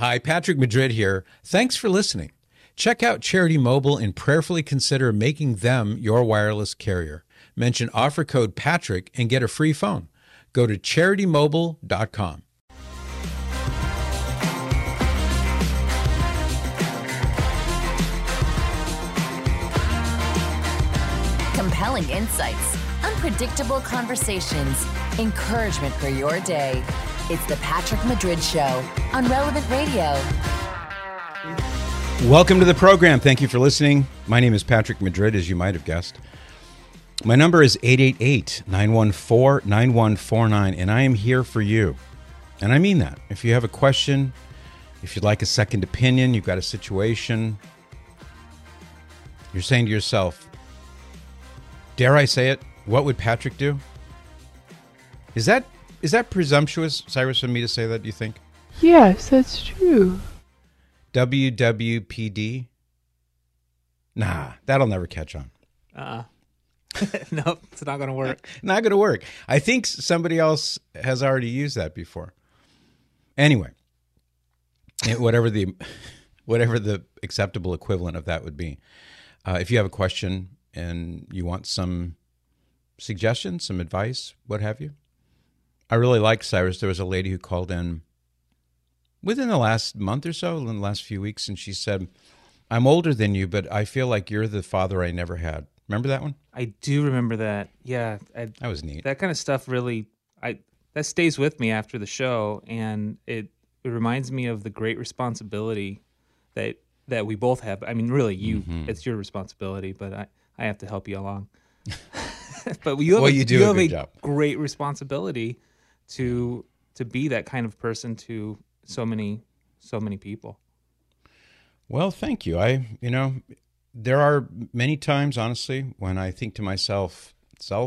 Hi, Patrick Madrid here. Thanks for listening. Check out Charity Mobile and prayerfully consider making them your wireless carrier. Mention offer code Patrick and get a free phone. Go to CharityMobile.com. Compelling insights, unpredictable conversations, encouragement for your day. It's the Patrick Madrid Show on Relevant Radio. Welcome to the program. Thank you for listening. My name is Patrick Madrid, as you might have guessed. My number is 888-914-9149, and I am here for you. And I mean that. If you have a question, if you'd like a second opinion, you've got a situation, you're saying to yourself, dare I say it, what would Patrick do? Is that presumptuous, Cyrus, for me to say that, do you think? Yes, that's true. WWPD? Nah, that'll never catch on. Nope, it's not going to work. Not going to work. I think somebody else has already used that before. Anyway, whatever the acceptable equivalent of that would be. If you have a question and you want some suggestions, some advice, what have you. I really like Cyrus. There was a lady who called in within the last month or so, in the last few weeks, and she said, I'm older than you, but I feel like you're the father I never had. Remember that one? I do remember that. Yeah. That was neat. That kind of stuff really, that stays with me after the show, and it reminds me of the great responsibility that we both have. I mean, really, it's your responsibility, but I have to help you along. But you have a great responsibility to be that kind of person to so many people. Well, thank you. There are many times, honestly, when I think to myself,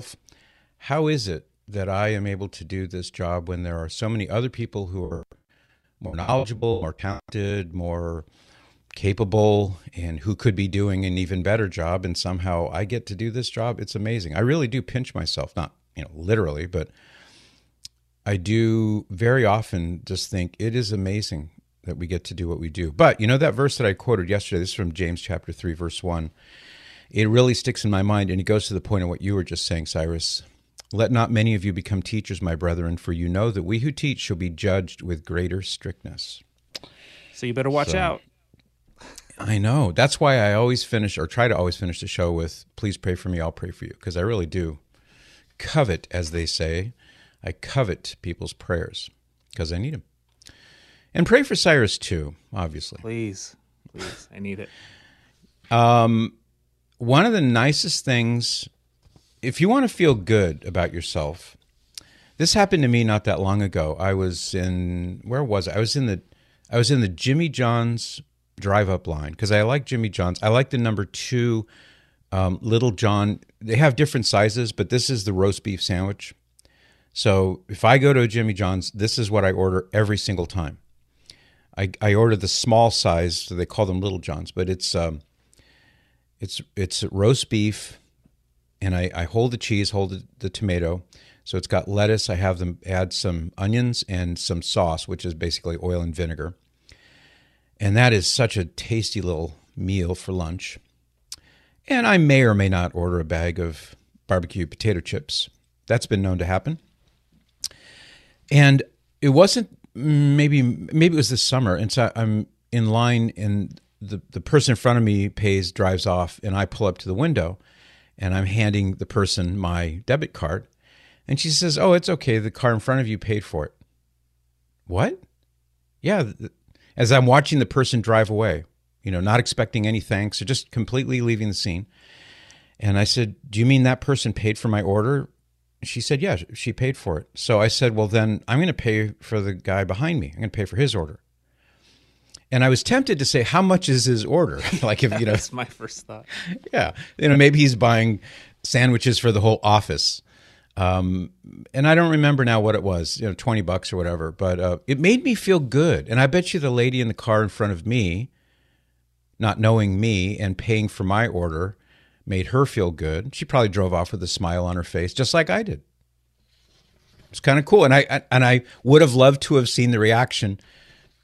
how is it that I am able to do this job when there are so many other people who are more knowledgeable, more talented, more capable, and who could be doing an even better job, and somehow I get to do this job? It's amazing. I really do pinch myself, not literally, but I do very often just think it is amazing that we get to do what we do. But that verse that I quoted yesterday, this is from James chapter 3, verse 1. It really sticks in my mind, and it goes to the point of what you were just saying, Cyrus. Let not many of you become teachers, my brethren, for you know that we who teach shall be judged with greater strictness. So you better watch out. I know. That's why I always try to always finish the show with, please pray for me, I'll pray for you, because I really do covet, as they say. I covet people's prayers because I need them. And pray for Cyrus too, obviously. Please, I need it. One of the nicest things, if you want to feel good about yourself, this happened to me not that long ago. I was in, where was I? I was in the Jimmy John's drive-up line because I like Jimmy John's. I like the number 2 Little John. They have different sizes, but this is the roast beef sandwich. So if I go to a Jimmy John's, this is what I order every single time. I order the small size, so they call them Little Johns, but it's roast beef, and I hold the cheese, hold the tomato. So it's got lettuce. I have them add some onions and some sauce, which is basically oil and vinegar. And that is such a tasty little meal for lunch. And I may or may not order a bag of barbecue potato chips. That's been known to happen. And it wasn't, maybe it was this summer, and so I'm in line, and the person in front of me drives off, and I pull up to the window, and I'm handing the person my debit card, and she says, "Oh, it's okay, the car in front of you paid for it." What? Yeah, as I'm watching the person drive away, not expecting any thanks, or just completely leaving the scene. And I said, "Do you mean that person paid for my order?" She said, "Yeah, she paid for it." So I said, "Well, then I'm going to pay for the guy behind me. I'm going to pay for his order." And I was tempted to say, how much is his order? Like, if That's my first thought. Yeah. Maybe he's buying sandwiches for the whole office. And I don't remember now what it was, $20 or whatever, but it made me feel good. And I bet you the lady in the car in front of me, not knowing me and paying for my order, made her feel good. She probably drove off with a smile on her face, just like I did. It's kind of cool. And I would have loved to have seen the reaction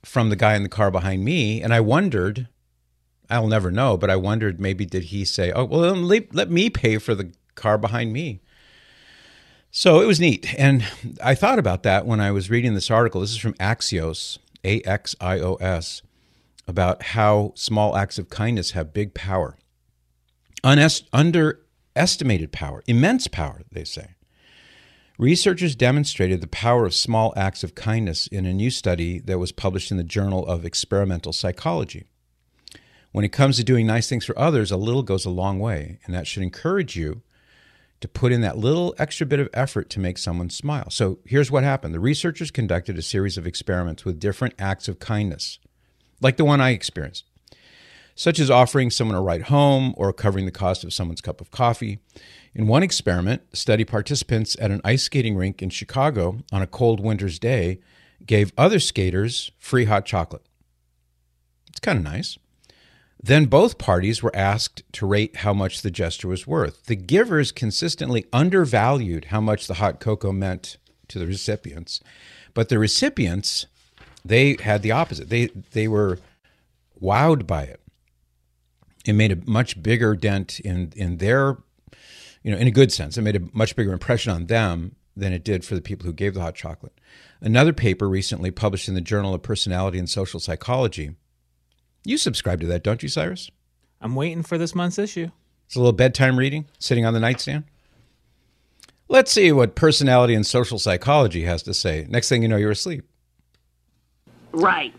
from the guy in the car behind me. And I wondered, I'll never know, but I wondered maybe did he say, oh, well, then let me pay for the car behind me. So it was neat. And I thought about that when I was reading this article. This is from Axios, Axios, about how small acts of kindness have big power. Underestimated power, immense power, they say. Researchers demonstrated the power of small acts of kindness in a new study that was published in the Journal of Experimental Psychology. When it comes to doing nice things for others, a little goes a long way, and that should encourage you to put in that little extra bit of effort to make someone smile. So here's what happened. The researchers conducted a series of experiments with different acts of kindness, like the one I experienced, such as offering someone a ride home or covering the cost of someone's cup of coffee. In one experiment, study participants at an ice skating rink in Chicago on a cold winter's day gave other skaters free hot chocolate. It's kind of nice. Then both parties were asked to rate how much the gesture was worth. The givers consistently undervalued how much the hot cocoa meant to the recipients, but the recipients, they had the opposite. They were wowed by it. It made a much bigger dent in their, in a good sense. It made a much bigger impression on them than it did for the people who gave the hot chocolate. Another paper recently published in the Journal of Personality and Social Psychology. You subscribe to that, don't you, Cyrus? I'm waiting for this month's issue. It's a little bedtime reading sitting on the nightstand. Let's see what Personality and Social Psychology has to say. Next thing you know, you're asleep. Right.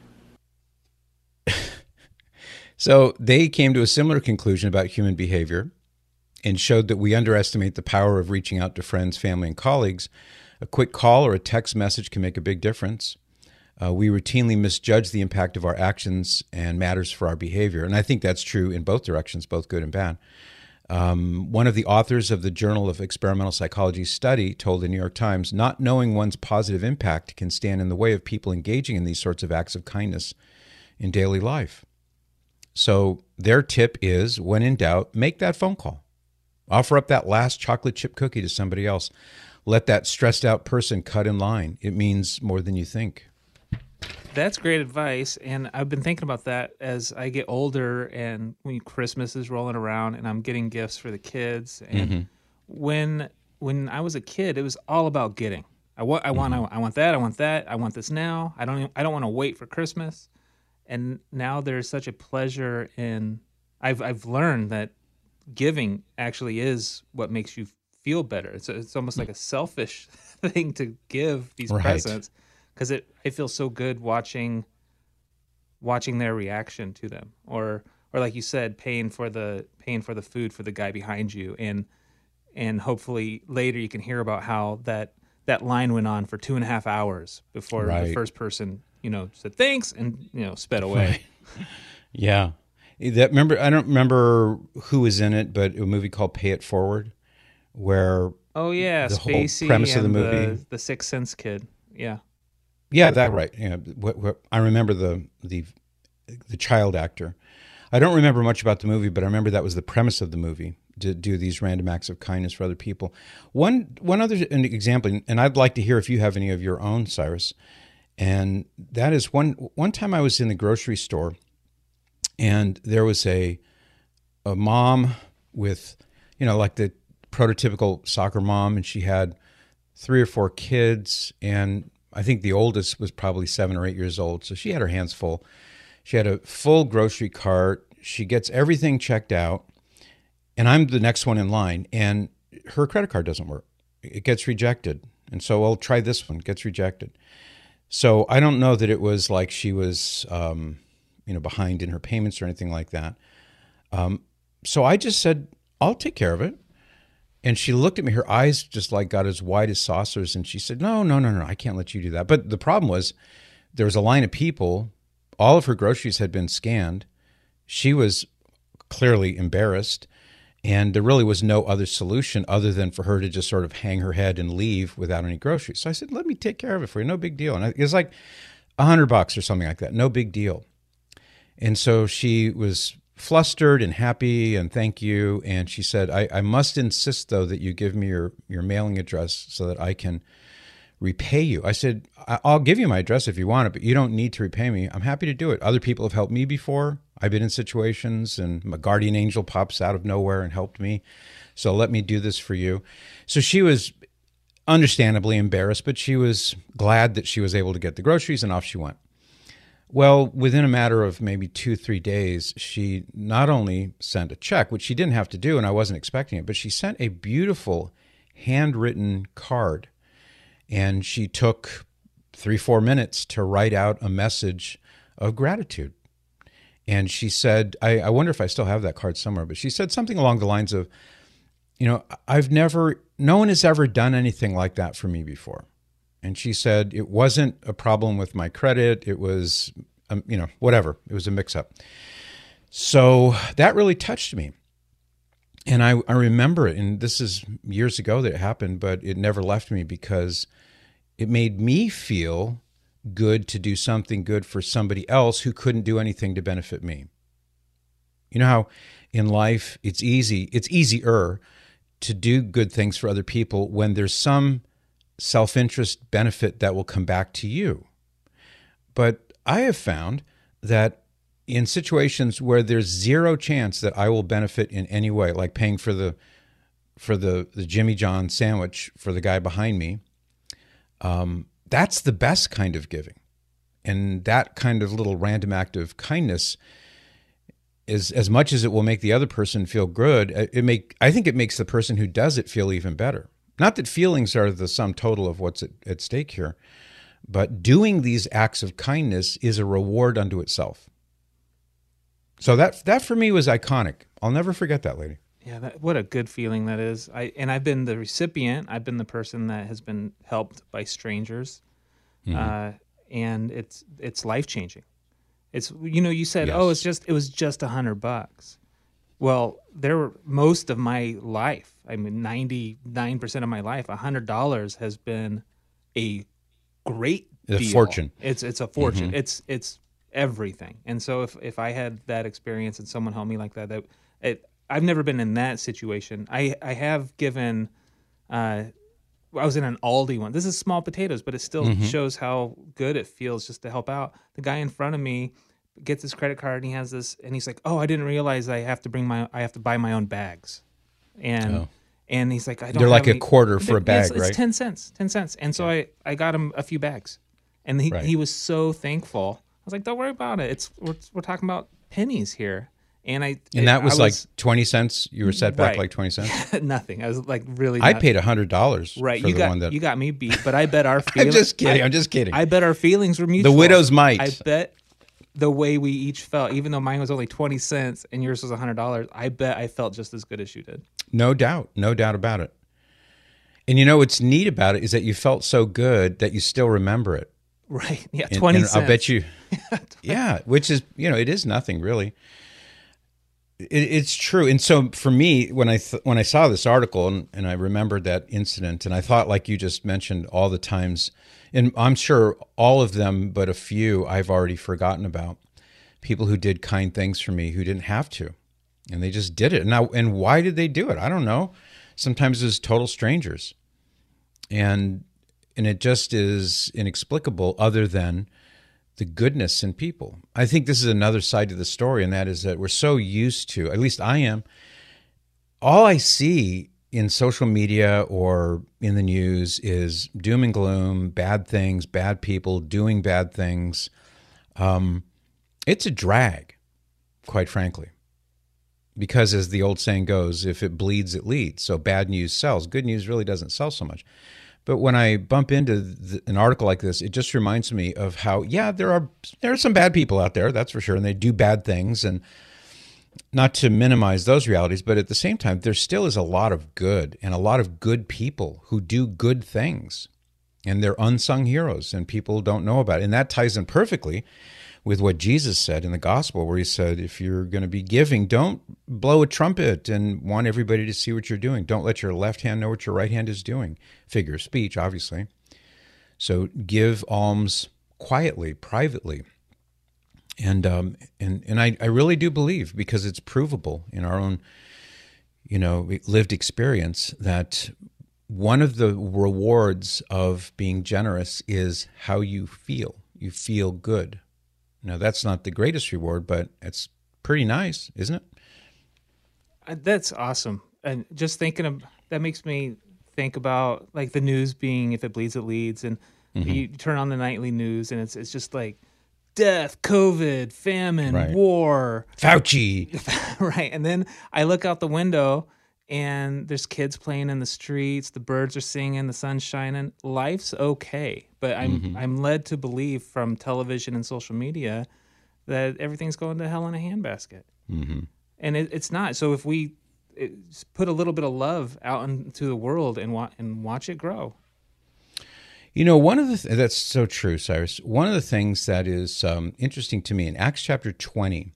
So they came to a similar conclusion about human behavior and showed that we underestimate the power of reaching out to friends, family, and colleagues. A quick call or a text message can make a big difference. We routinely misjudge the impact of our actions and matters for our behavior. And I think that's true in both directions, both good and bad. One of the authors of the Journal of Experimental Psychology study told the New York Times, not knowing one's positive impact can stand in the way of people engaging in these sorts of acts of kindness in daily life. So their tip is, when in doubt, make that phone call. Offer up that last chocolate chip cookie to somebody else. Let that stressed out person cut in line. It means more than you think. That's great advice, and I've been thinking about that as I get older and when Christmas is rolling around and I'm getting gifts for the kids. And when I was a kid, it was all about getting. I want that, I want this now. I don't want to wait for Christmas. And now there's such a pleasure in. I've learned that giving actually is what makes you feel better. It's almost like a selfish thing to give these presents. Because I feel so good watching their reaction to them, or like you said, paying for the food for the guy behind you, and hopefully later you can hear about how that line went on for 2.5 hours before the first person said thanks and sped away. Right. Yeah, I don't remember who was in it, but a movie called Pay It Forward, where the Spacey whole premise and of the movie, the Sixth Sense kid, Yeah, that right. Yeah, I remember the child actor. I don't remember much about the movie, but I remember that was the premise of the movie, to do these random acts of kindness for other people. One other example, and I'd like to hear if you have any of your own, Cyrus, and that is one time I was in the grocery store, and there was a mom with, like the prototypical soccer mom, and she had 3 or 4 kids, and I think the oldest was probably 7 or 8 years old, so she had her hands full. She had a full grocery cart. She gets everything checked out, and I'm the next one in line, and her credit card doesn't work. It gets rejected, and so I'll try this one. It gets rejected. So I don't know that it was like she was, behind in her payments or anything like that. So I just said, I'll take care of it. And she looked at me, her eyes just like got as wide as saucers, and she said, no, I can't let you do that. But the problem was there was a line of people. All of her groceries had been scanned. She was clearly embarrassed, and there really was no other solution other than for her to just sort of hang her head and leave without any groceries. So I said, let me take care of it for you, no big deal. And it was like $100 or something like that, no big deal. And so she was flustered and happy and thank you. And she said, I must insist, though, that you give me your mailing address so that I can repay you. I said, I'll give you my address if you want it, but you don't need to repay me. I'm happy to do it. Other people have helped me before. I've been in situations and my guardian angel pops out of nowhere and helped me. So let me do this for you. So she was understandably embarrassed, but she was glad that she was able to get the groceries, and off she went. Well, within a matter of maybe 2-3 days, she not only sent a check, which she didn't have to do, and I wasn't expecting it, but she sent a beautiful handwritten card. And she took 3-4 minutes to write out a message of gratitude. And she said, I wonder if I still have that card somewhere, but she said something along the lines of, no one has ever done anything like that for me before. And she said, it wasn't a problem with my credit. It was, whatever. It was a mix-up. So that really touched me. And I remember it, and this is years ago that it happened, but it never left me because it made me feel good to do something good for somebody else who couldn't do anything to benefit me. You know how in life it's easier to do good things for other people when there's some self-interest benefit that will come back to you. But I have found that in situations where there's zero chance that I will benefit in any way, like paying for the Jimmy John sandwich for the guy behind me, that's the best kind of giving. And that kind of little random act of kindness is, as much as it will make the other person feel good, I think it makes the person who does it feel even better. Not that feelings are the sum total of what's at stake here, but doing these acts of kindness is a reward unto itself. So that for me was iconic. I'll never forget that lady. Yeah, what a good feeling that is. I've been the recipient. I've been the person that has been helped by strangers, and it's life changing. It's you said, Yes. it was just $100. Well, most of my life, 99% of my life, $100 has been a great A deal. fortune. It's a fortune. It's everything. And so if I had that experience and someone helped me like that, I've never been in that situation. I have given. I was in an Aldi one. This is small potatoes, but it still shows how good it feels just to help out. The guy in front of me gets his credit card and he has this, and he's like, "Oh, I didn't realize I have to buy my own bags," and he's like, "I don't." They're like have a quarter for a bag, it's right? 10 cents, 10 cents. And so I got him a few bags, and he was so thankful. I was like, "Don't worry about it. We're talking about pennies here." And that was like 20 cents. You were set back Right. like 20 cents. nothing. I was like really. I paid $100. Right, For you the one that you got me beat, but I bet our I'm feelings. just kidding. I bet our feelings were mutual. The widow's mite. I bet the way we each felt, even though mine was only 20 cents and yours was $100, I bet I felt just as good as you did. No doubt about it. And what's neat about it is that you felt so good that you still remember it. Right? Yeah, And- 20 and cents. I'll bet you. Yeah, which is it is nothing really. It's true. And so for me, when I saw this article and I remembered that incident, and I thought, like you just mentioned, all the times, and I'm sure all of them, but a few I've already forgotten about, people who did kind things for me who didn't have to, and they just did it. And why did they do it? I don't know. Sometimes it was total strangers, and it just is inexplicable, other than the goodness in people. I think this is another side to the story, and that is that we're so used to, at least I am, all I see in social media or in the news is doom and gloom, bad things, bad people doing bad things. It's a drag, quite frankly, because as the old saying goes, if it bleeds, it leads. So bad news sells. Good news really doesn't sell so much. But when I bump into an article like this, it just reminds me of how, there are some bad people out there, that's for sure, and they do bad things, and not to minimize those realities, but at the same time, there still is a lot of good and a lot of good people who do good things, and they're unsung heroes, and people don't know about it. And that ties in perfectly with what Jesus said in the gospel, where he said, if you're going to be giving, don't blow a trumpet and want everybody to see what you're doing. Don't let your left hand know what your right hand is doing. Figure of speech, obviously. So give alms quietly, privately. And I really do believe, because it's provable in our own, lived experience, that one of the rewards of being generous is how you feel. You feel good. Now, that's not the greatest reward, but it's pretty nice, isn't it? That's awesome. And just thinking of that makes me think about like the news being if it bleeds, it leads. And you turn on the nightly news and it's just like death, COVID, famine, Right. war. Fauci. Right. And then I look out the window and there's kids playing in the streets, the birds are singing, the sun's shining. Life's okay. But I'm led to believe from television and social media that everything's going to hell in a handbasket. And it's not. So if we put a little bit of love out into the world and watch it grow. You know, one of the that's so true, Cyrus. One of the things that is interesting to me in Acts chapter 20,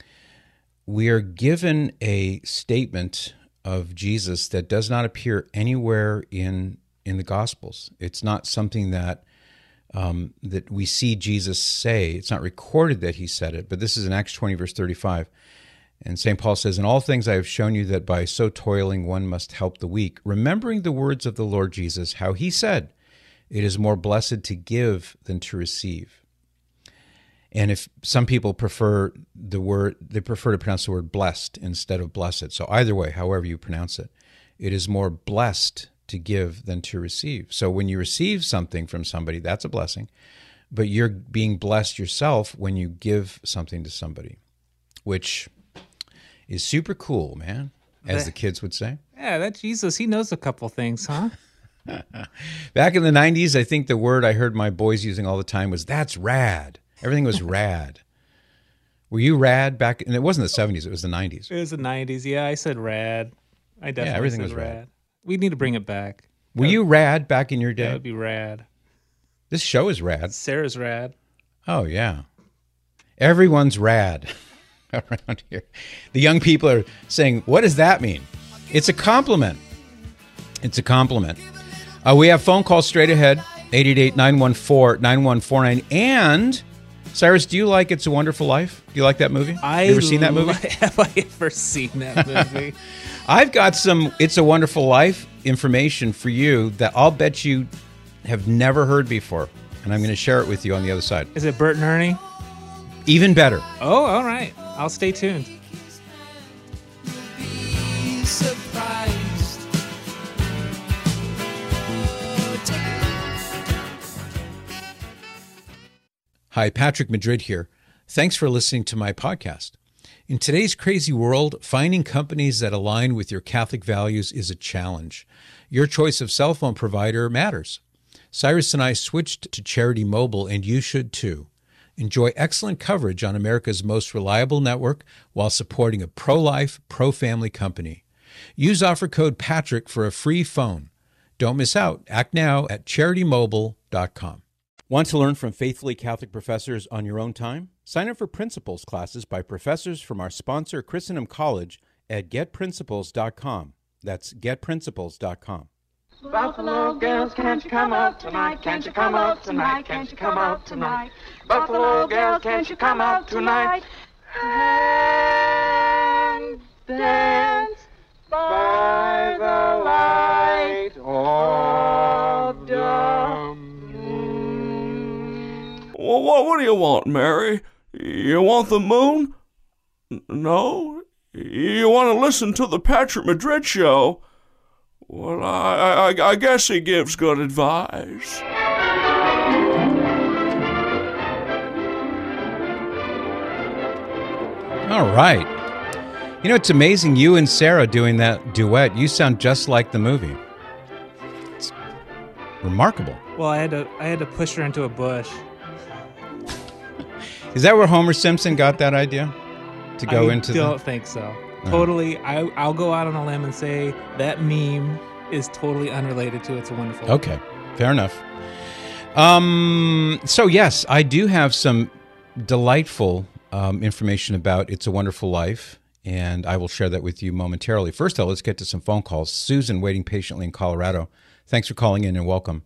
we are given a statement of Jesus that does not appear anywhere in the Gospels. It's not something that that we see Jesus say. It's not recorded that he said it, but this is in Acts 20, verse 35. And St. Paul says, "In all things I have shown you that by so toiling one must help the weak, remembering the words of the Lord Jesus, how he said, 'It is more blessed to give than to receive.'" And if some people prefer the word, they prefer to pronounce the word blessed instead of blessed. So either way, however you pronounce it, it is more blessed to give than to receive. So when you receive something from somebody, that's a blessing. But you're being blessed yourself when you give something to somebody, which is super cool, man, as the kids would say. Yeah, that Jesus, he knows a couple things, huh? Back in the 90s, I think the word I heard my boys using all the time was, "That's rad." Everything was rad. Were you rad back? And it wasn't the 70s, it was the 90s. It was the 90s. Yeah, I said rad. I definitely everything said was rad. We need to bring it back. Were you rad back in your That day? would be rad. This show is rad. Sarah's rad. Oh, yeah. Everyone's rad around here. The young people are saying, what does that mean? It's a compliment. It's a compliment. We have phone calls straight ahead, 888-914-9149. And, Cyrus, do you like It's a Wonderful Life? Do you like that movie? You ever seen that movie? Have I ever seen that movie? I've got some It's a Wonderful Life information for you that I'll bet you have never heard before. And I'm going to share it with you on the other side. Is it Bert and Ernie? Even better. Oh, all right. I'll stay tuned. Hi, Patrick Madrid here. Thanks for listening to my podcast. In today's crazy world, finding companies that align with your Catholic values is a challenge. Your choice of cell phone provider matters. Cyrus and I switched to Charity Mobile, and you should too. Enjoy excellent coverage on America's most reliable network while supporting a pro-life, pro-family company. Use offer code PATRICK for a free phone. Don't miss out. Act now at CharityMobile.com. Want to learn from faithfully Catholic professors on your own time? Sign up for Principles classes by professors from our sponsor, Christendom College, at GetPrinciples.com. That's GetPrinciples.com. Buffalo girls, can't you come out tonight? Can't you come out tonight? Can't you come out tonight? Buffalo girls, can't you come out tonight? And dance by the light of the moon. Well, what do you want, Mary? You want the moon? No? You want to listen to the Patrick Madrid show? Well, I guess he gives good advice. All right. You know, it's amazing, you and Sarah doing that duet. You sound just like the movie. It's remarkable. Well, I had to push her into a bush. Is that where Homer Simpson got that idea? To go into I don't think so. Totally. I'll go out on a limb and say that meme is totally unrelated to It's a Wonderful Life. Okay, fair enough. So yes, I do have some delightful information about It's a Wonderful Life, and I will share that with you momentarily. First, though, let's get to some phone calls. Susan, waiting patiently in Colorado. Thanks for calling in and welcome.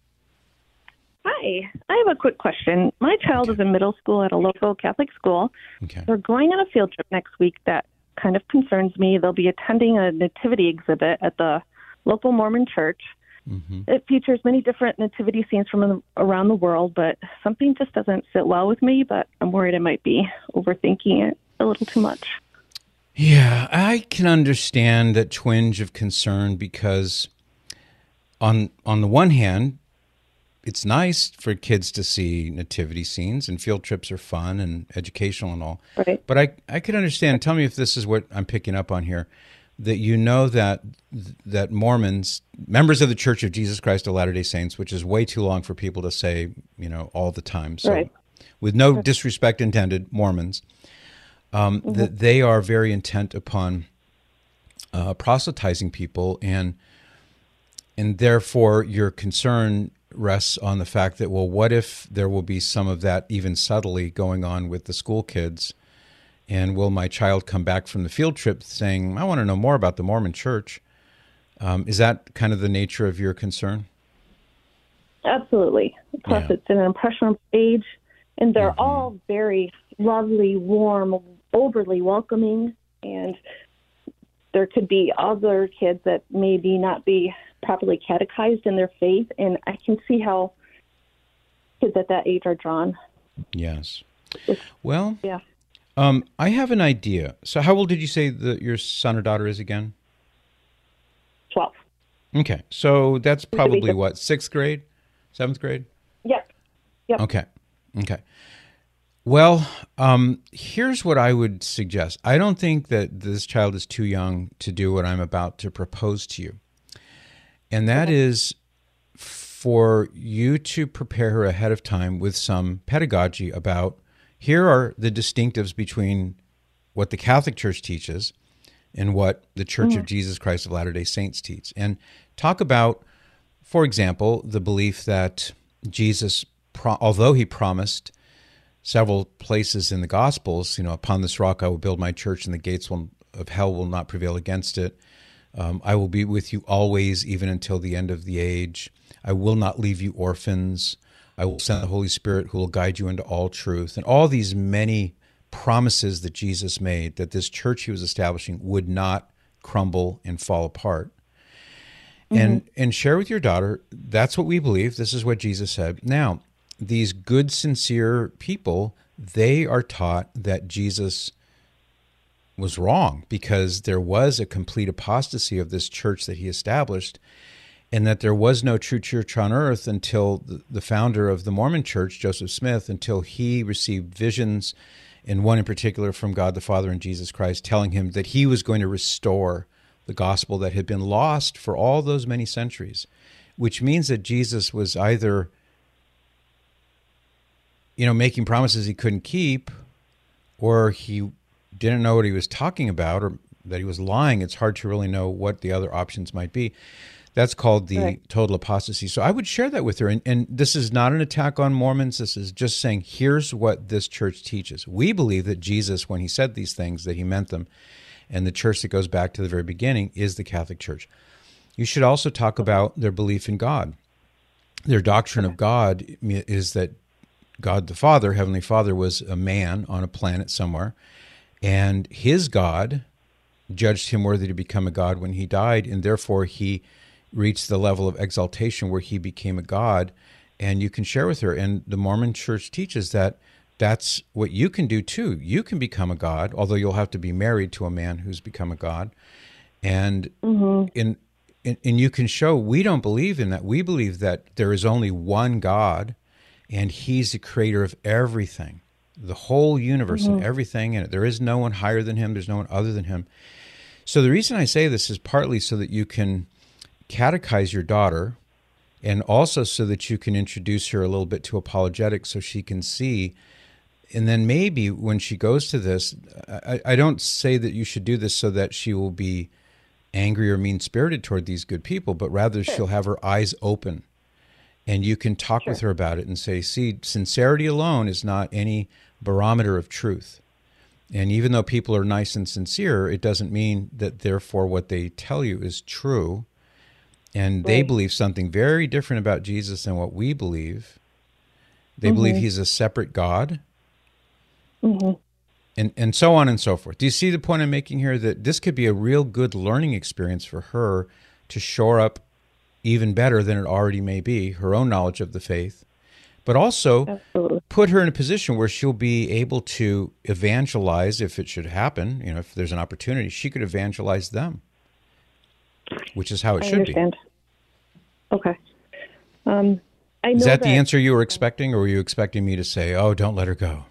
Hi, I have a quick question. My child is in middle school at a local Catholic school. Okay. They're going on a field trip next week that kind of concerns me. They'll be attending a nativity exhibit at the local Mormon church. It features many different nativity scenes from around the world, but something just doesn't sit well with me, but I'm worried I might be overthinking it a little too much. Yeah, I can understand that twinge of concern because on the one hand, it's nice for kids to see nativity scenes, and field trips are fun and educational and all. Right. But I could understand, tell me if this is what I'm picking up on here, that you know that Mormons, members of the Church of Jesus Christ of Latter-day Saints, which is way too long for people to say, all the time. So right. with no disrespect intended, Mormons, that they are very intent upon proselytizing people, and therefore your concern rests on the fact that, well, what if there will be some of that even subtly going on with the school kids? And will my child come back from the field trip saying, I want to know more about the Mormon church? Is that kind of the nature of your concern? Absolutely. Plus, it's an impressionable age, and they're all very lovely, warm, overly welcoming, and there could be other kids that maybe not be properly catechized in their faith, and I can see how kids at that age are drawn. Yes. Well, yeah. I have an idea. So how old did you say that your son or daughter is again? 12. Okay. So that's probably what, 6th grade? 7th grade? Yep. Okay. Well, here's what I would suggest. I don't think that this child is too young to do what I'm about to propose to you. And that is for you to prepare her ahead of time with some pedagogy about, here are the distinctives between what the Catholic Church teaches and what the Church of Jesus Christ of Latter-day Saints teach. And talk about, for example, the belief that Jesus, although he promised several places in the Gospels, upon this rock I will build my church and the gates of hell will not prevail against it. I will be with you always, even until the end of the age. I will not leave you orphans. I will send the Holy Spirit who will guide you into all truth. And all these many promises that Jesus made, that this church he was establishing would not crumble and fall apart. And share with your daughter, that's what we believe. This is what Jesus said. Now, these good, sincere people, they are taught that Jesus was wrong because there was a complete apostasy of this church that he established, and that there was no true church on earth until the founder of the Mormon church, Joseph Smith, until he received visions, and one in particular from God the Father and Jesus Christ, telling him that he was going to restore the gospel that had been lost for all those many centuries, which means that Jesus was either, making promises he couldn't keep, or he didn't know what he was talking about, or that he was lying. It's hard to really know what the other options might be. That's called the total apostasy. So I would share that with her. And this is not an attack on Mormons. This is just saying, here's what this church teaches. We believe that Jesus, when he said these things, that he meant them. And the church that goes back to the very beginning is the Catholic Church. You should also talk about their belief in God. Their doctrine of God is that God the Father, Heavenly Father, was a man on a planet somewhere. And his God judged him worthy to become a God when he died, and therefore he reached the level of exaltation where he became a God. And you can share with her. And the Mormon church teaches that that's what you can do too. You can become a God, although you'll have to be married to a man who's become a God. And and you can show, we don't believe in that. We believe that there is only one God, and he's the creator of everything, the whole universe and everything in it. There is no one higher than him. There's no one other than him. So the reason I say this is partly so that you can catechize your daughter, and also so that you can introduce her a little bit to apologetics so she can see. And then maybe when she goes to this, I don't say that you should do this so that she will be angry or mean-spirited toward these good people, but rather she'll have her eyes open. And you can talk with her about it and say, see, sincerity alone is not any barometer of truth. And even though people are nice and sincere, it doesn't mean that therefore what they tell you is true. And they believe something very different about Jesus than what we believe. They believe he's a separate God. And so on and so forth. Do you see the point I'm making here? That this could be a real good learning experience for her to shore up even better than it already may be, her own knowledge of the faith, but also Absolutely. put her in a position where she'll be able to evangelize if it should happen. If there's an opportunity, she could evangelize them, which is how it I should understand. Okay. I know be. Is that the answer you were expecting, or were you expecting me to say, "Oh, don't let her go"?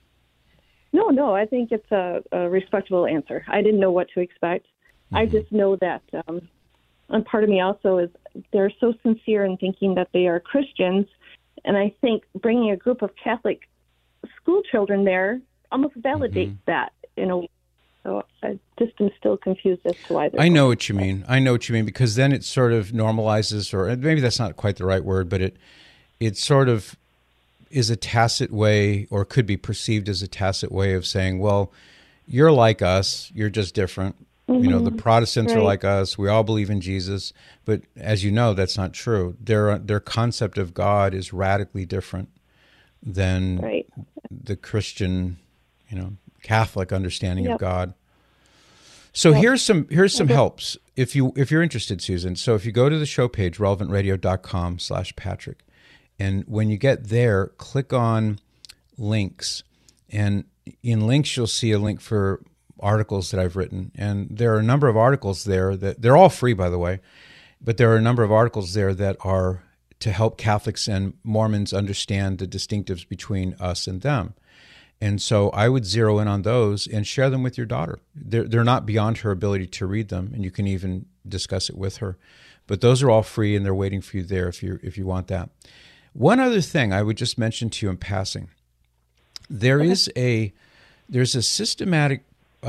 No, I think it's a respectable answer. I didn't know what to expect. I just know that, and part of me also is they're so sincere in thinking that they are Christians, and I think bringing a group of Catholic school children there almost validates that in a way. So I just am still confused as to why they're I know what you mean. I know what you mean, because then it sort of normalizes, or maybe that's not quite the right word, but it sort of is a tacit way, or could be perceived as a tacit way of saying, well, you're like us, you're just different. The Protestants are like us. We all believe in Jesus. But as you know, that's not true. Their concept of God is radically different than the Christian, Catholic understanding of God. So here's some helps if you're interested, Susan. So if you go to the show page, relevantradio.com/Patrick, and when you get there, click on links, and in links you'll see a link for articles that I've written, and there are a number of articles there that they're all free, by the way, but there are a number of articles there that are to help Catholics and Mormons understand the distinctives between us and them. And so I would zero in on those and share them with your daughter. They're not beyond her ability to read them, and you can even discuss it with her. But those are all free, and they're waiting for you there if you want that. One other thing I would just mention to you in passing: there's a systematic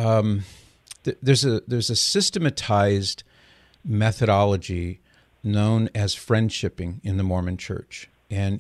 there's a systematized methodology known as friendshipping in the Mormon Church, and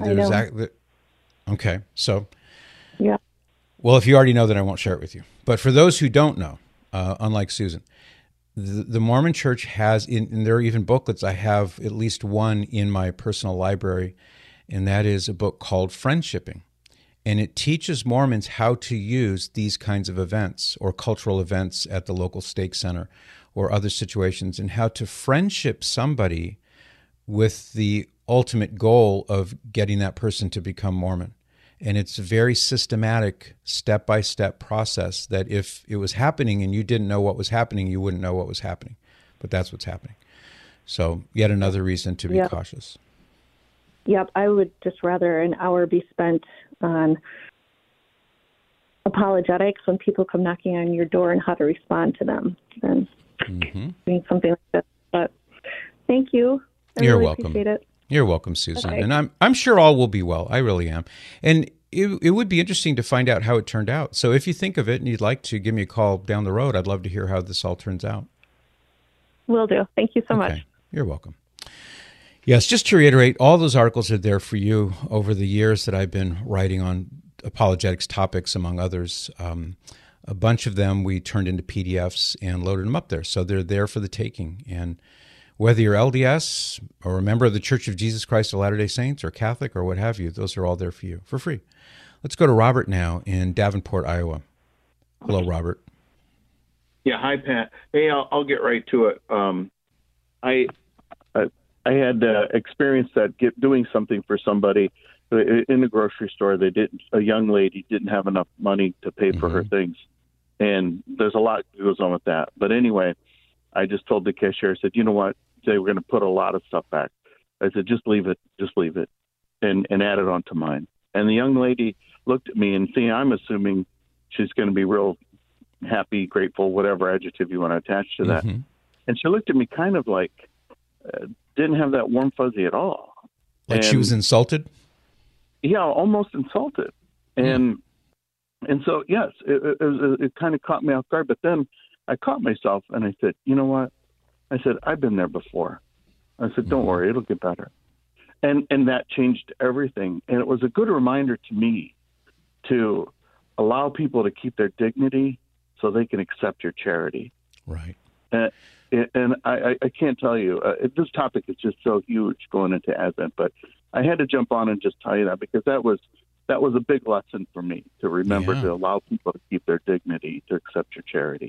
okay. So, yeah. Well, if you already know, then I won't share it with you. But for those who don't know, unlike Susan, the Mormon Church has, and there are even booklets. I have at least one in my personal library, and that is a book called Friendshipping. And it teaches Mormons how to use these kinds of events or cultural events at the local stake center or other situations, and how to friendship somebody with the ultimate goal of getting that person to become Mormon. And it's a very systematic, step-by-step process that if it was happening and you didn't know what was happening, you wouldn't know what was happening. But that's what's happening. So yet another reason to be cautious. Yep, I would just rather an hour be spent on apologetics when people come knocking on your door and how to respond to them than doing something like this. But thank you. You're really welcome. Appreciate it. You're welcome, Susan. Okay. And I'm sure all will be well. I really am. And it would be interesting to find out how it turned out. So if you think of it and you'd like to give me a call down the road, I'd love to hear how this all turns out. Will do. Thank you so much. You're welcome. Yes, just to reiterate, all those articles are there for you over the years that I've been writing on apologetics topics, among others. A bunch of them we turned into PDFs and loaded them up there. So they're there for the taking. And whether you're LDS or a member of the Church of Jesus Christ of Latter-day Saints or Catholic or what have you, those are all there for you for free. Let's go to Robert now in Davenport, Iowa. Hello, Robert. Yeah, hi, Pat. Hey, I'll get right to it. I had experienced that doing something for somebody in the grocery store. A young lady didn't have enough money to pay for her things, and there's a lot that goes on with that. But anyway, I just told the cashier, I said, you know what? Today we're going to put a lot of stuff back. I said, just leave it, and add it onto mine. And the young lady looked at me and I'm assuming she's going to be real happy, grateful, whatever adjective you want to attach to that. And she looked at me kind of like, didn't have that warm fuzzy at all. Like she was insulted? Yeah, almost insulted. And so, yes, it kind of caught me off guard. But then I caught myself and I said, you know what? I said, I've been there before. I said, don't worry, it'll get better. And that changed everything. And it was a good reminder to me to allow people to keep their dignity so they can accept your charity. Right. And I can't tell you, this topic is just so huge going into Advent, but I had to jump on and just tell you that because that was a big lesson for me to remember to allow people to keep their dignity, to accept your charity.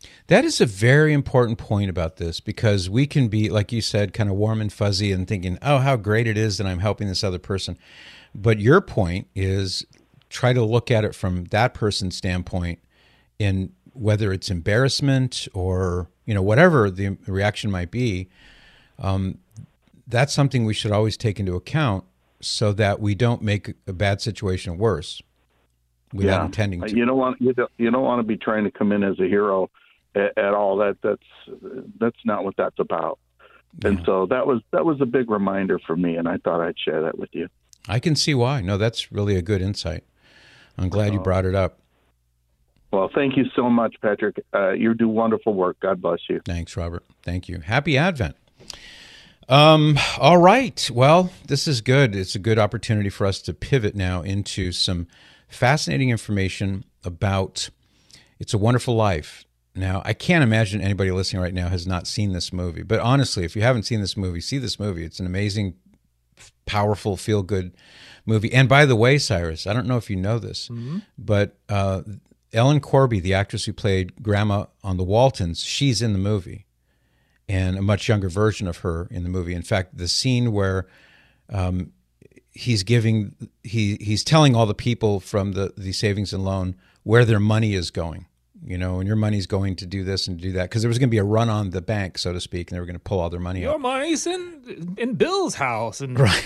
That is a very important point about this, because we can be, like you said, kind of warm and fuzzy and thinking, oh, how great it is that I'm helping this other person. But your point is try to look at it from that person's standpoint, in whether it's embarrassment or, whatever the reaction might be. That's something we should always take into account so that we don't make a bad situation worse without intending to. You don't want to be trying to come in as a hero at all. That's not what that's about. Yeah. And so that was a big reminder for me, and I thought I'd share that with you. I can see why. No, that's really a good insight. I'm glad you brought it up. Well, thank you so much, Patrick. You do wonderful work. God bless you. Thanks, Robert. Thank you. Happy Advent. All right. Well, this is good. It's a good opportunity for us to pivot now into some fascinating information about It's a Wonderful Life. Now, I can't imagine anybody listening right now has not seen this movie. But honestly, if you haven't seen this movie, see this movie. It's an amazing, powerful, feel-good movie. And by the way, Cyrus, I don't know if you know this, but Ellen Corby, the actress who played Grandma on the Waltons, she's in the movie, and a much younger version of her in the movie. In fact, the scene where he's telling all the people from the savings and loan where their money is going, and your money's going to do this and do that, because there was going to be a run on the bank, so to speak, and they were going to pull all their money out. Your money's in Bill's house. Right.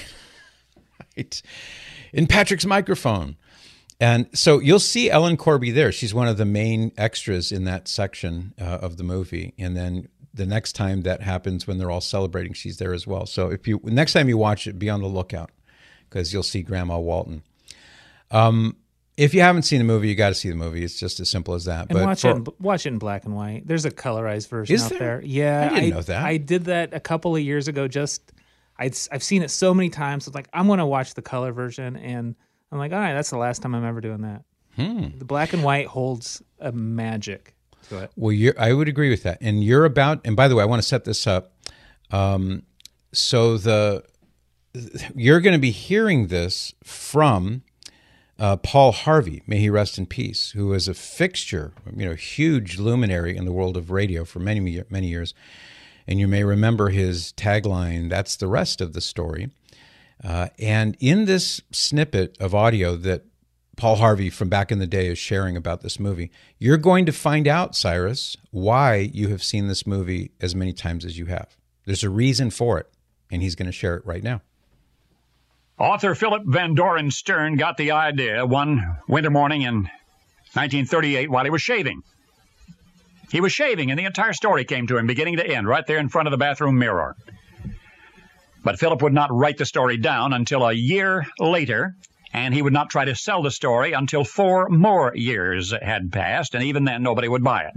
In Patrick's microphone. And so you'll see Ellen Corby there. She's one of the main extras in that section of the movie. And then the next time that happens, when they're all celebrating, she's there as well. So next time you watch it, be on the lookout, because you'll see Grandma Walton. If you haven't seen the movie, you got to see the movie. It's just as simple as that. And watch it in black and white. There's a colorized version out there. Yeah, I didn't know that. I did that a couple of years ago. I've seen it so many times. So it's like, I'm going to watch the color version, and I'm like, all right, that's the last time I'm ever doing that. The black and white holds a magic to it. Well, I would agree with that. And and by the way, I want to set this up. So you're going to be hearing this from Paul Harvey, may he rest in peace, who was a fixture, huge luminary in the world of radio for many, many years. And you may remember his tagline, "That's the rest of the story." And in this snippet of audio that Paul Harvey from back in the day is sharing about this movie, you're going to find out, Cyrus, why you have seen this movie as many times as you have. There's a reason for it, and he's going to share it right now. Author Philip Van Doren Stern got the idea one winter morning in 1938 while he was shaving. He was shaving, and the entire story came to him beginning to end right there in front of the bathroom mirror. But Philip would not write the story down until a year later, and he would not try to sell the story until 4 more years had passed, and even then nobody would buy it.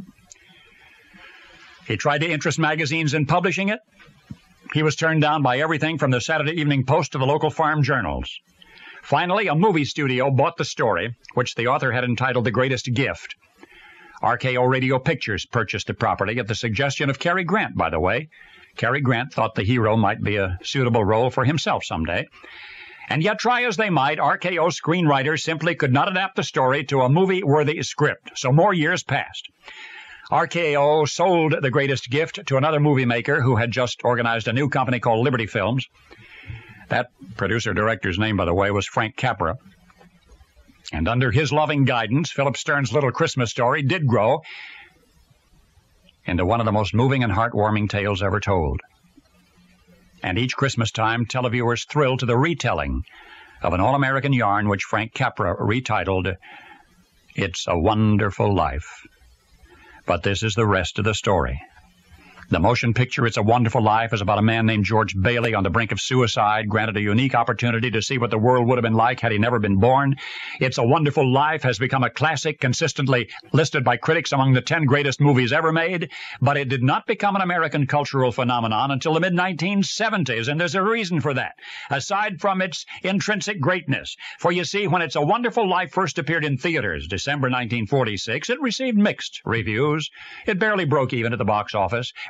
He tried to interest magazines in publishing it. He was turned down by everything from the Saturday Evening Post to the local farm journals. Finally, a movie studio bought the story, which the author had entitled The Greatest Gift. RKO Radio Pictures purchased the property at the suggestion of Cary Grant, by the way. Cary Grant thought the hero might be a suitable role for himself someday. And yet, try as they might, RKO screenwriters simply could not adapt the story to a movie-worthy script. So more years passed. RKO sold The Greatest Gift to another movie maker who had just organized a new company called Liberty Films. That producer-director's name, by the way, was Frank Capra. And under his loving guidance, Philip Stern's Little Christmas Story did grow into one of the most moving and heartwarming tales ever told. And each Christmas time, televiewers thrilled to the retelling of an all-American yarn which Frank Capra retitled, It's a Wonderful Life. But this is the rest of the story. The motion picture, It's a Wonderful Life, is about a man named George Bailey on the brink of suicide, granted a unique opportunity to see what the world would have been like had he never been born. It's a Wonderful Life has become a classic, consistently listed by critics among the 10 greatest movies ever made, but it did not become an American cultural phenomenon until the mid-1970s, and there's a reason for that, aside from its intrinsic greatness. For you see, when It's a Wonderful Life first appeared in theaters, December 1946, it received mixed reviews. It barely broke even at the box office.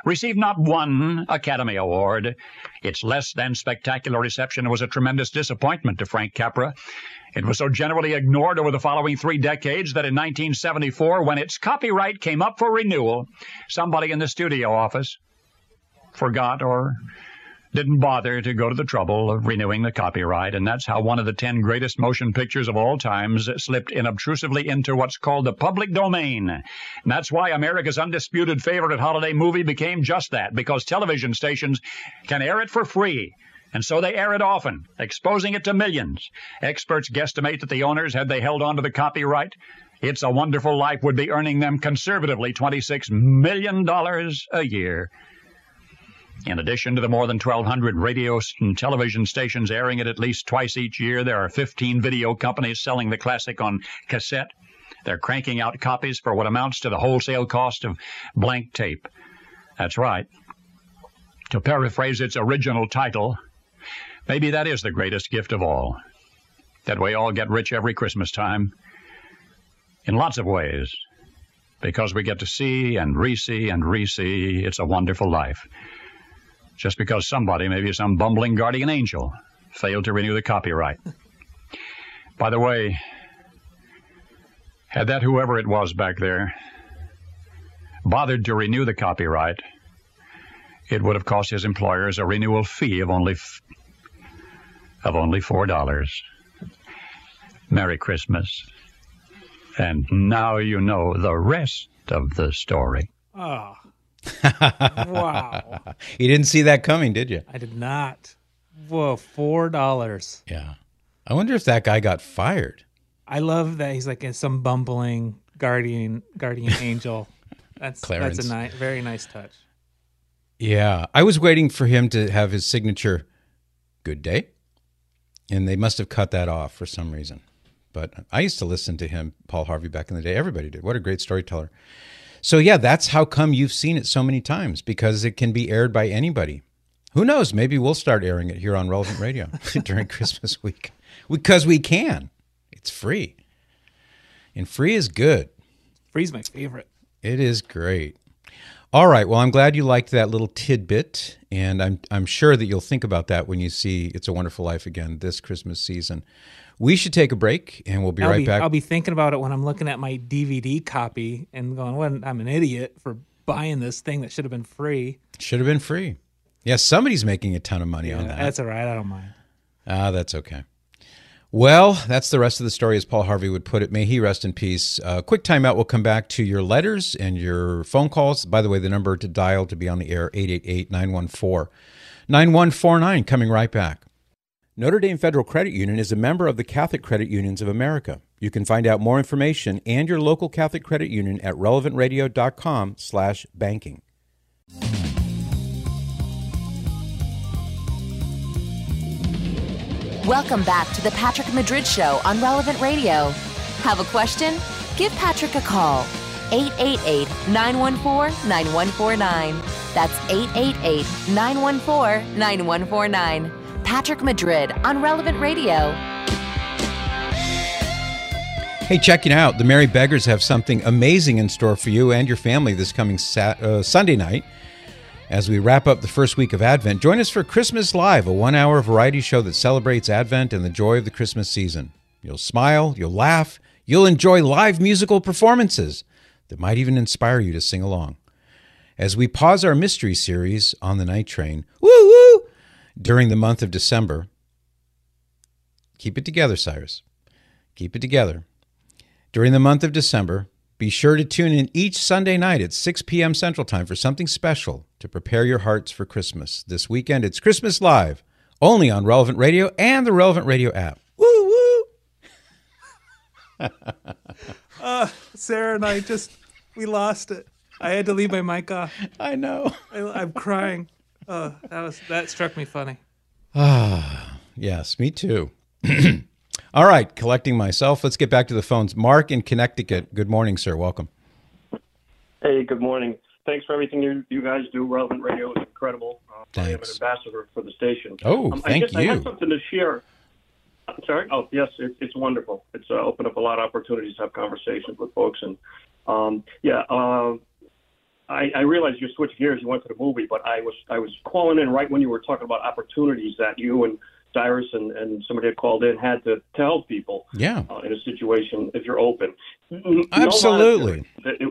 received not one Academy Award. Its less than spectacular reception was a tremendous disappointment to Frank Capra. It was so generally ignored over the following 3 decades that in 1974, when its copyright came up for renewal, somebody in the studio office forgot or didn't bother to go to the trouble of renewing the copyright, and that's how one of the 10 greatest motion pictures of all times slipped inobtrusively into what's called the public domain. And that's why America's undisputed favorite holiday movie became just that, because television stations can air it for free. And so they air it often, exposing it to millions. Experts guesstimate that the owners, had they held on to the copyright, It's a Wonderful Life would be earning them conservatively $26 million a year. In addition to the more than 1,200 radio and television stations airing it at least twice each year, there are 15 video companies selling the classic on cassette. They're cranking out copies for what amounts to the wholesale cost of blank tape. That's right. To paraphrase its original title, maybe that is the greatest gift of all, that we all get rich every Christmas time, in lots of ways, because we get to see and re-see and re-see It's a Wonderful Life, just because somebody, maybe some bumbling guardian angel, failed to renew the copyright. By the way, had that whoever it was back there bothered to renew the copyright, it would have cost his employers a renewal fee of only $4. Merry Christmas. And now you know the rest of the story. Oh, wow. You didn't see that coming, did you? I did not. Whoa, $4. Yeah. I wonder if that guy got fired. I love that he's like some bumbling guardian angel. That's Clarence. a very nice touch. Yeah. I was waiting for him to have his signature, "Good day." And they must have cut that off for some reason. But I used to listen to him, Paul Harvey, back in the day. Everybody did. What a great storyteller. So, yeah, that's how come you've seen it so many times, because it can be aired by anybody. Who knows? Maybe we'll start airing it here on Relevant Radio during Christmas week, because we can. It's free. And free is good. Free's my favorite. It is great. All right. Well, I'm glad you liked that little tidbit, and I'm sure that you'll think about that when you see It's a Wonderful Life again this Christmas season. We should take a break, and we'll be right back. I'll be thinking about it when I'm looking at my DVD copy and going, well, I'm an idiot for buying this thing that should have been free. Should have been free. Yeah, somebody's making a ton of money on that. That's all right. I don't mind. That's okay. Well, that's the rest of the story, as Paul Harvey would put it. May he rest in peace. Quick timeout. We'll come back to your letters and your phone calls. By the way, the number to dial to be on the air, 888-914-9149. Coming right back. Notre Dame Federal Credit Union is a member of the Catholic Credit Unions of America. You can find out more information and your local Catholic Credit Union at relevantradio.com/banking. Welcome back to the Patrick Madrid Show on Relevant Radio. Have a question? Give Patrick a call. 888-914-9149. That's 888-914-9149. Patrick Madrid on Relevant Radio. Hey, check it out. The Merry Beggars have something amazing in store for you and your family this coming Sunday night. As we wrap up the first week of Advent, join us for Christmas Live, a 1-hour variety show that celebrates Advent and the joy of the Christmas season. You'll smile, you'll laugh, you'll enjoy live musical performances that might even inspire you to sing along. As we pause our mystery series on the Night Train, woo-woo, during the month of December, keep it together, Cyrus. Keep it together. During the month of December, be sure to tune in each Sunday night at 6 p.m. Central Time for something special to prepare your hearts for Christmas. This weekend, it's Christmas Live, only on Relevant Radio and the Relevant Radio app. Woo, woo! Sarah and I we lost it. I had to leave my mic off. I know. I'm crying. That struck me funny. Yes, me too. All right, collecting myself. Let's get back to the phones. Mark in Connecticut. Good morning, sir. Welcome. Hey, good morning. Thanks for everything you guys do. Relevant Radio is incredible. I am an ambassador for the station. Oh, thank you. I have something to share. I'm sorry? Oh, yes, it's wonderful. It's opened up a lot of opportunities to have conversations with folks. And, I I realized you switched gears. You went to the movie, but I was calling in right when you were talking about opportunities that you and Cyrus and somebody had called in had to help people. Yeah. In a situation if you're open. Absolutely.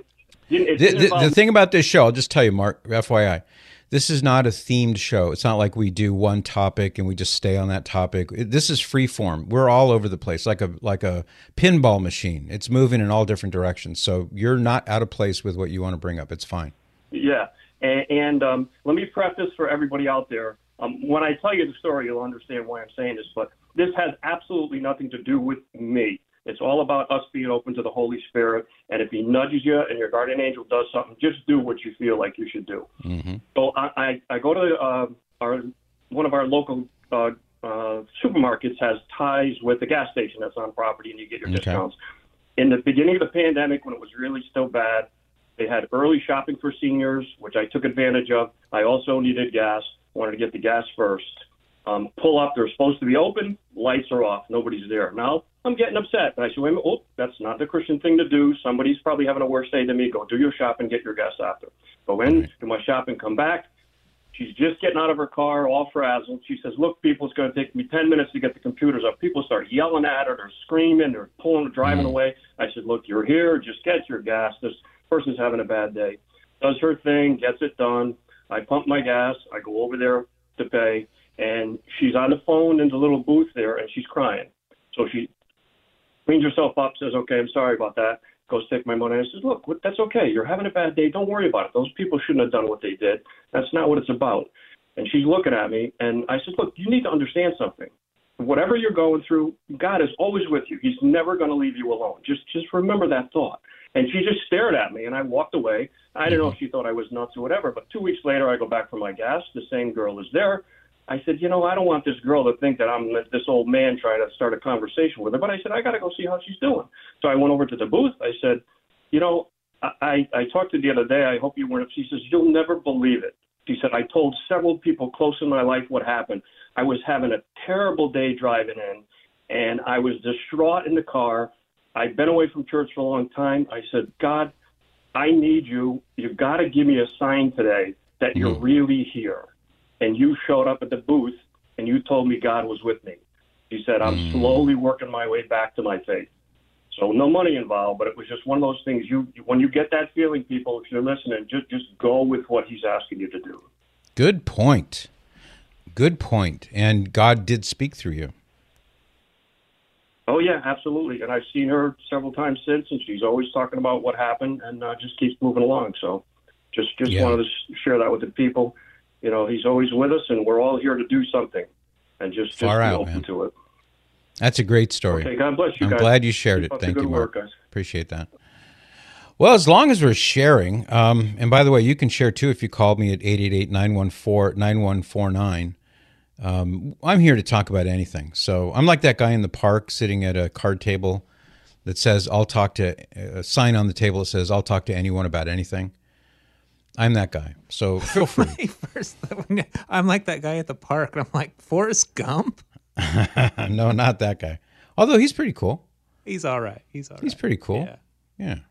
The thing about this show, I'll just tell you, Mark, FYI, this is not a themed show. It's not like we do one topic and we just stay on that topic. This is free form. We're all over the place, like a pinball machine. It's moving in all different directions. So you're not out of place with what you want to bring up. It's fine. Yeah. And let me preface for everybody out there. When I tell you the story, you'll understand why I'm saying this, but this has absolutely nothing to do with me. It's all about us being open to the Holy Spirit. And if he nudges you and your guardian angel does something, just do what you feel like you should do. Mm-hmm. So I go to one of our local supermarkets has ties with the gas station that's on property, and you get your discounts. In the beginning of the pandemic, when it was really still bad, they had early shopping for seniors, which I took advantage of. I also needed gas. Wanted to get the gas first. Pull up. They're supposed to be open. Lights are off. Nobody's there. Now I'm getting upset. And I said, wait a minute. Oh, that's not the Christian thing to do. Somebody's probably having a worse day than me. Go do your shopping. Get your gas after. Go in, do my shopping, come back. She's just getting out of her car, all frazzled. She says, look, people, it's going to take me 10 minutes to get the computers up. People start yelling at her. They're screaming. They're driving away. I said, look, you're here. Just get your gas. This person's having a bad day. Does her thing, gets it done. I pump my gas. I go over there to pay, and she's on the phone in the little booth there, and she's crying. So she cleans herself up, says, okay, I'm sorry about that, goes take my money. I says, look, that's okay. You're having a bad day. Don't worry about it. Those people shouldn't have done what they did. That's not what it's about. And she's looking at me, and I said, look, you need to understand something. Whatever you're going through, God is always with you. He's never going to leave you alone. Just remember that thought. And she just stared at me, and I walked away. I didn't know if she thought I was nuts or whatever, but 2 weeks later, I go back for my gas. The same girl is there. I said, I don't want this girl to think that I'm this old man trying to start a conversation with her. But I said, I got to go see how she's doing. So I went over to the booth. I said, I talked to her the other day. I hope you weren't. She says, you'll never believe it. She said, I told several people close in my life what happened. I was having a terrible day driving in, and I was distraught in the car. I'd been away from church for a long time. I said, God, I need you. You've got to give me a sign today that you're really here. And you showed up at the booth, and you told me God was with me. She said, I'm slowly working my way back to my faith. So no money involved, but it was just one of those things. When you get that feeling, people, if you're listening, just go with what he's asking you to do. Good point. Good point. And God did speak through you. Oh, yeah, absolutely. And I've seen her several times since, and she's always talking about what happened and just keeps moving along. So just wanted to share that with the people. He's always with us, and we're all here to do something and just be open to it. That's a great story. Okay, God bless you guys. I'm glad you shared it. Keep up Thank the you, good Mark. work, guys. Appreciate that. Well, as long as we're sharing, and by the way, you can share too if you called me at 888-914-9149. I'm here to talk about anything. So I'm like that guy in the park sitting at a card table that says, I'll talk to, a sign on the table that says, I'll talk to anyone about anything. I'm that guy. So feel free. I'm like that guy at the park. And I'm like, Forrest Gump? No, not that guy. Although he's pretty cool. He's all right. He's pretty cool. Yeah.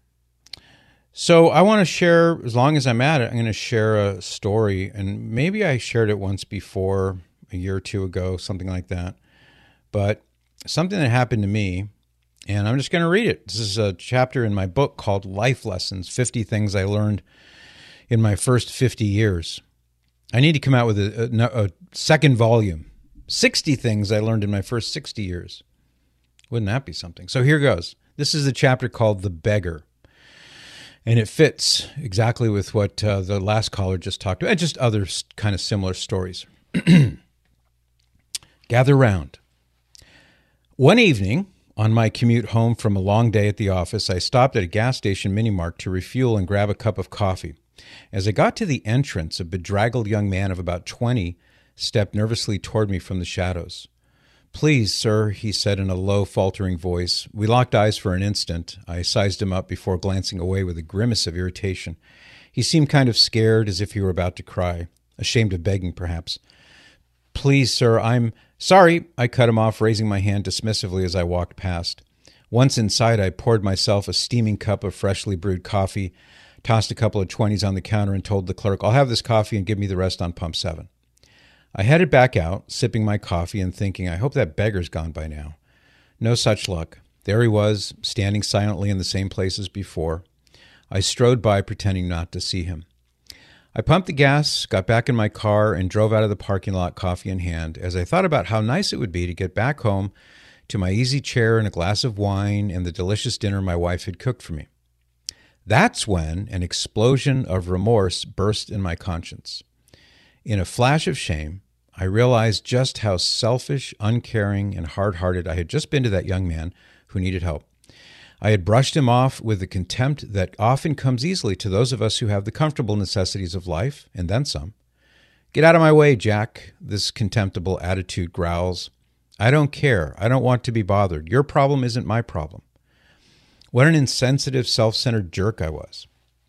So I want to share, as long as I'm at it, I'm going to share a story. And maybe I shared it once before, a year or two ago, something like that. But something that happened to me, and I'm just going to read it. This is a chapter in my book called Life Lessons, 50 Things I Learned in My First 50 Years. I need to come out with a second volume, 60 Things I Learned in My First 60 Years. Wouldn't that be something? So here goes. This is a chapter called The Beggar. And it fits exactly with what the last caller just talked about, and just other kind of similar stories. Gather round. One evening, on my commute home from a long day at the office, I stopped at a gas station mini-mart to refuel and grab a cup of coffee. As I got to the entrance, a bedraggled young man of about 20 stepped nervously toward me from the shadows. "Please, sir," he said in a low, faltering voice. We locked eyes for an instant. I sized him up before glancing away with a grimace of irritation. He seemed kind of scared, as if he were about to cry, ashamed of begging, perhaps. "Please, sir, I'm..." "Sorry," I cut him off, raising my hand dismissively as I walked past. Once inside, I poured myself a steaming cup of freshly brewed coffee, tossed a couple of 20s on the counter and told the clerk, "I'll have this coffee and give me the rest on pump 7. I headed back out, sipping my coffee and thinking, I hope that beggar's gone by now. No such luck. There he was, standing silently in the same place as before. I strode by, pretending not to see him. I pumped the gas, got back in my car, and drove out of the parking lot, coffee in hand, as I thought about how nice it would be to get back home to my easy chair and a glass of wine and the delicious dinner my wife had cooked for me. That's when an explosion of remorse burst in my conscience. In a flash of shame, I realized just how selfish, uncaring, and hard-hearted I had just been to that young man who needed help. I had brushed him off with the contempt that often comes easily to those of us who have the comfortable necessities of life, and then some. "Get out of my way, Jack," this contemptible attitude growls. "I don't care. I don't want to be bothered. Your problem isn't my problem." What an insensitive, self-centered jerk I was.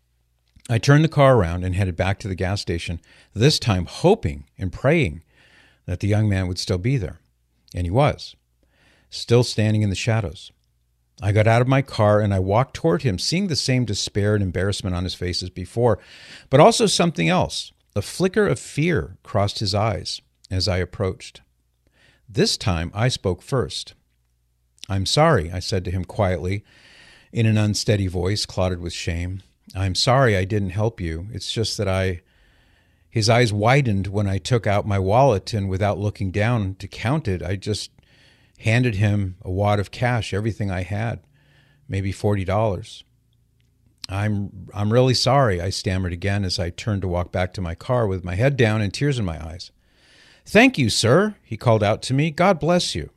I turned the car around and headed back to the gas station, this time hoping and praying that the young man would still be there. And he was, still standing in the shadows. I got out of my car and I walked toward him, seeing the same despair and embarrassment on his face as before, but also something else. A flicker of fear crossed his eyes as I approached. This time I spoke first. "I'm sorry," I said to him quietly, in an unsteady voice clouded with shame. "I'm sorry I didn't help you. It's just that His eyes widened when I took out my wallet, and without looking down to count it, I just handed him a wad of cash, everything I had, maybe $40. I'm really sorry," I stammered again as I turned to walk back to my car with my head down and tears in my eyes. "Thank you, sir," he called out to me. "God bless you."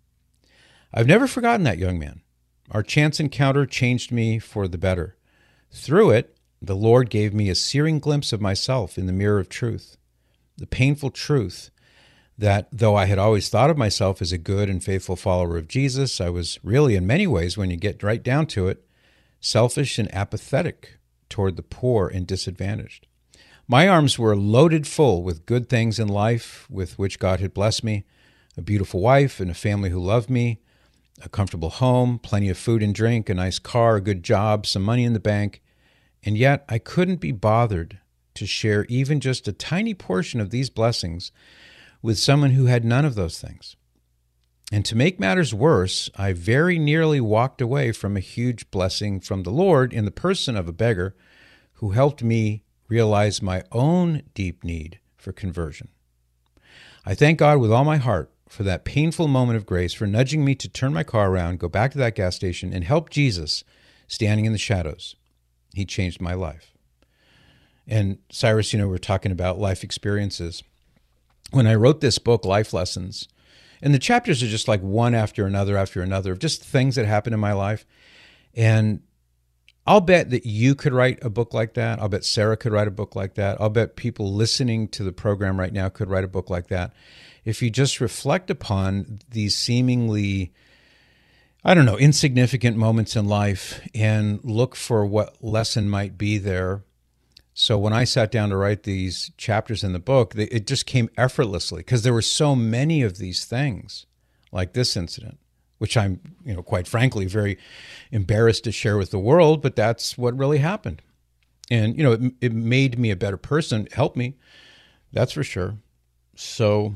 I've never forgotten that young man. Our chance encounter changed me for the better. Through it, the Lord gave me a searing glimpse of myself in the mirror of truth, the painful truth that though I had always thought of myself as a good and faithful follower of Jesus, I was really, in many ways, when you get right down to it, selfish and apathetic toward the poor and disadvantaged. My arms were loaded full with good things in life with which God had blessed me, a beautiful wife and a family who loved me, a comfortable home, plenty of food and drink, a nice car, a good job, some money in the bank, and yet I couldn't be bothered to share even just a tiny portion of these blessings with someone who had none of those things. And to make matters worse, I very nearly walked away from a huge blessing from the Lord in the person of a beggar who helped me realize my own deep need for conversion. I thank God with all my heart for that painful moment of grace, for nudging me to turn my car around, go back to that gas station, and help Jesus standing in the shadows. He changed my life. And Cyrus, we're talking about life experiences. When I wrote this book, Life Lessons, and the chapters are just like one after another of just things that happened in my life. And I'll bet that you could write a book like that. I'll bet Sarah could write a book like that. I'll bet people listening to the program right now could write a book like that. If you just reflect upon these seemingly, insignificant moments in life and look for what lesson might be there. So when I sat down to write these chapters in the book, it just came effortlessly because there were so many of these things like this incident, which I'm, quite frankly, very embarrassed to share with the world, but that's what really happened. And, it made me a better person, helped me, that's for sure. So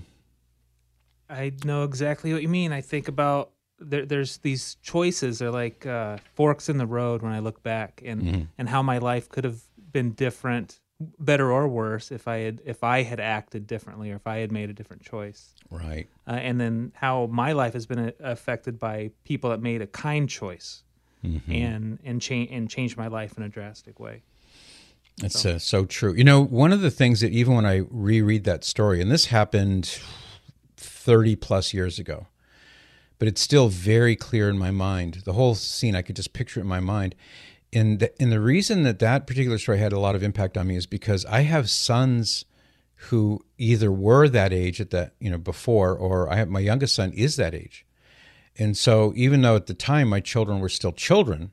I know exactly what you mean. I think about there's these choices are like forks in the road when I look back and how my life could have been different, better or worse, if I had acted differently or if I had made a different choice. Right. And then how my life has been affected by people that made a kind choice and changed my life in a drastic way. That's so true. One of the things that even when I reread that story, and this happened 30 plus years ago, but it's still very clear in my mind. The whole scene, I could just picture it in my mind. And the reason that particular story had a lot of impact on me is because I have sons who either were that age at that, before, or my youngest son is that age. And so even though at the time my children were still children,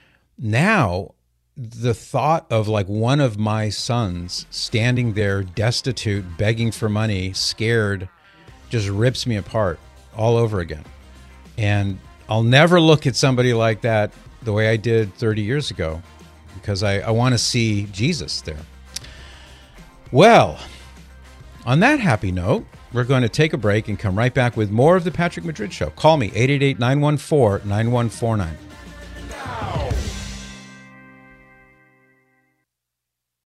now the thought of like one of my sons standing there destitute, begging for money, scared, just rips me apart all over again. And I'll never look at somebody like that the way I did 30 years ago. because I want to see Jesus there. Well, on that happy note, we're going to take a break and come right back with more of the Patrick Madrid Show. Call me, 888-914-9149.